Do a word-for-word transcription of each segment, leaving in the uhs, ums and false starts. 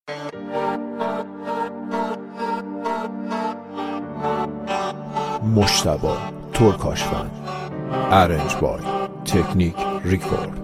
مجتبی ترکاشفن ارنج بای تکنیک ریکورد.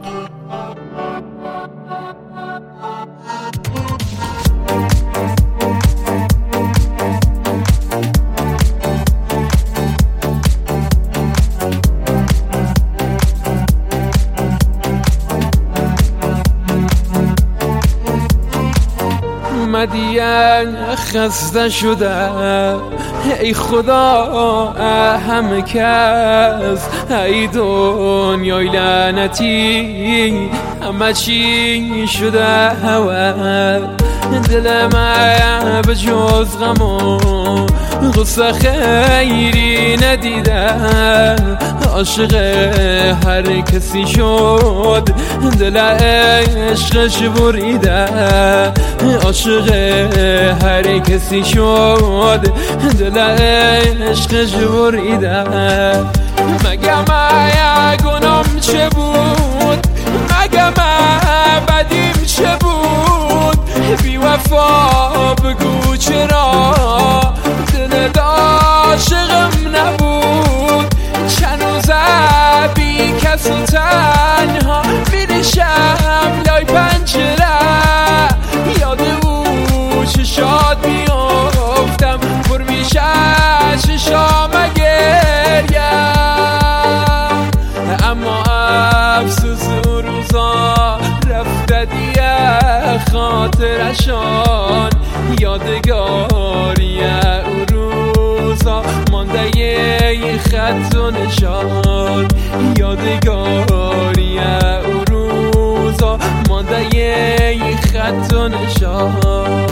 مدین خسته شده ای خدا همه کس، ای دنیای لعنتی همه چی شده هوا. دل من به جز غم و غصه خیری ندیده، عاشق هر کسی شد دل عشقش بریده، عاشق هر کسی شد دل عشقش بریده. مگه من گنام چه بود، مگه من بدیم چه بود، بی وفا بگو چرا دل عاشقم نبود. چند روزه بی کس و تنها می‌نشم لای پنجره، یاد او چشات میافتم پر میشه چشام گریم. اما افسوس اون روزا رفته دیگه خاطرشان، یادگاری اون روزا مانده یه خط و نشان، یادگاری اون روزا مانده یه خط و نشان.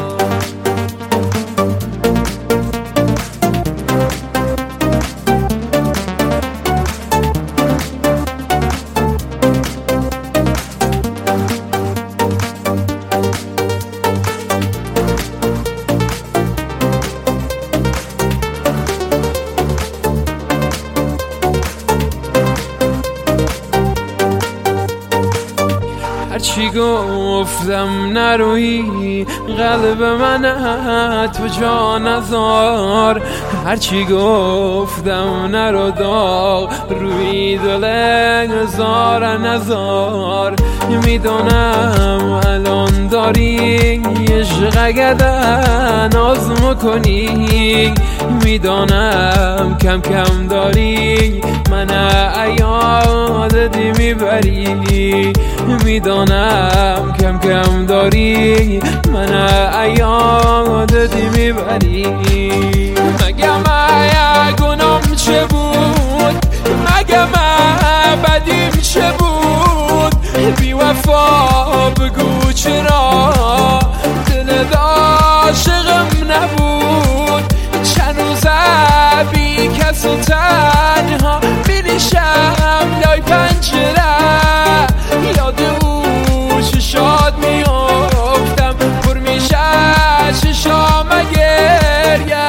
هرچی گفتم نروی قلب من تو جا نذار، هرچی گفتم نرو داغ روی دل زار نزار. میدونم الان داری عشق گدن ناز میکنی، میدونم کم کم داری من یادت میبری، میدونم کم کم داری من یادت میبری. مگه من گنام چه بود، مگه من بدیم چه بود، بی وفا بگو چرا دل عاشقم نبود. چند روزه بی کس و تنها می‌نشم لای پنجره، یاد او چشات میافتم پر میشه چشام گریم.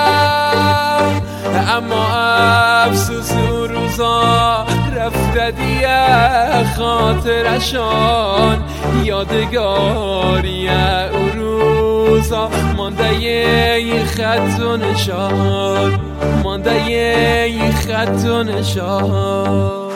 اما افسوس اون روزا رفته دیگه خاطرشان، یادگاری اون روزا مانده یه خط و نشان، مانده یه خط و نشان.